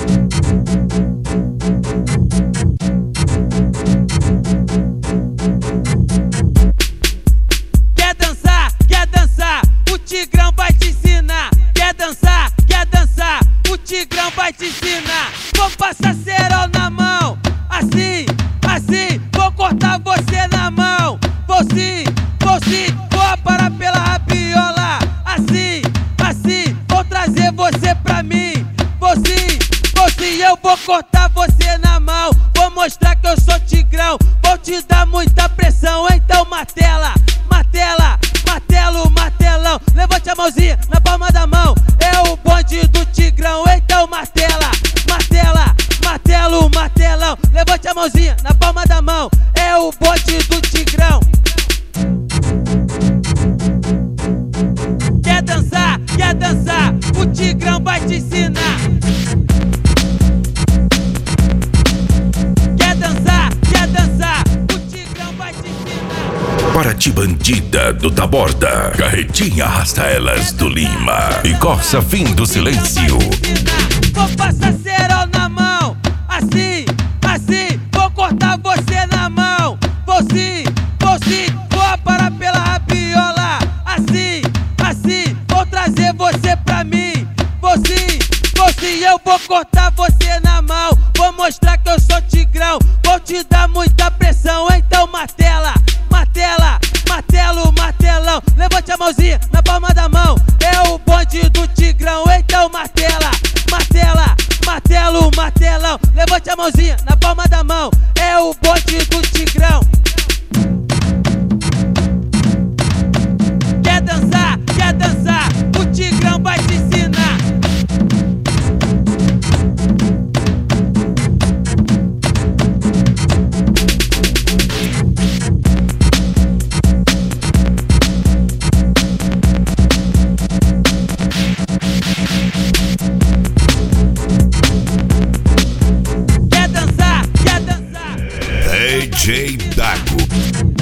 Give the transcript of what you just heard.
Quer dançar, o Tigrão vai te ensinar. Quer dançar, o Tigrão vai te ensinar. Vou passar cerol na mão, assim, vou cortar você na mão. Vou sim, vou aparar pela rabiola. Assim, vou trazer você pra mim. Vou sim, eu vou cortar você na mão. Vou mostrar que eu sou Tigrão, vou te dar muita pressão. Então martela, martelão. Levante a mãozinha na palma da mão. É o bonde do Tigrão, então martela, martelão. Levante a mãozinha na palma da mão. É o bonde do Tigrão. Quer dançar, o Tigrão vai te ensinar. Quer dançar, o Tigrão vai te ensinar. Paraty bandida do Taborda, carretinha arrasta elas do Lima e Corsa fim do silêncio. Vou passar cerol na mão, assim, vou cortar você na mão. Vou sim, vou aparar pela rabiola. Assim, vou trazer você pra mim. Vou sim, eu vou cortar você na mão. Vou mostrar que eu sou Tigrão, vou te dar muita pressão. Então martela, martelão. Levante a mãozinha na palma da mão. É o bonde do Tigrão, então martela, martelão. Levante a mãozinha na palma da mão. É o bonde do Tigrão. Quer dançar, o Tigrão vai te ensinar. DJ Dago.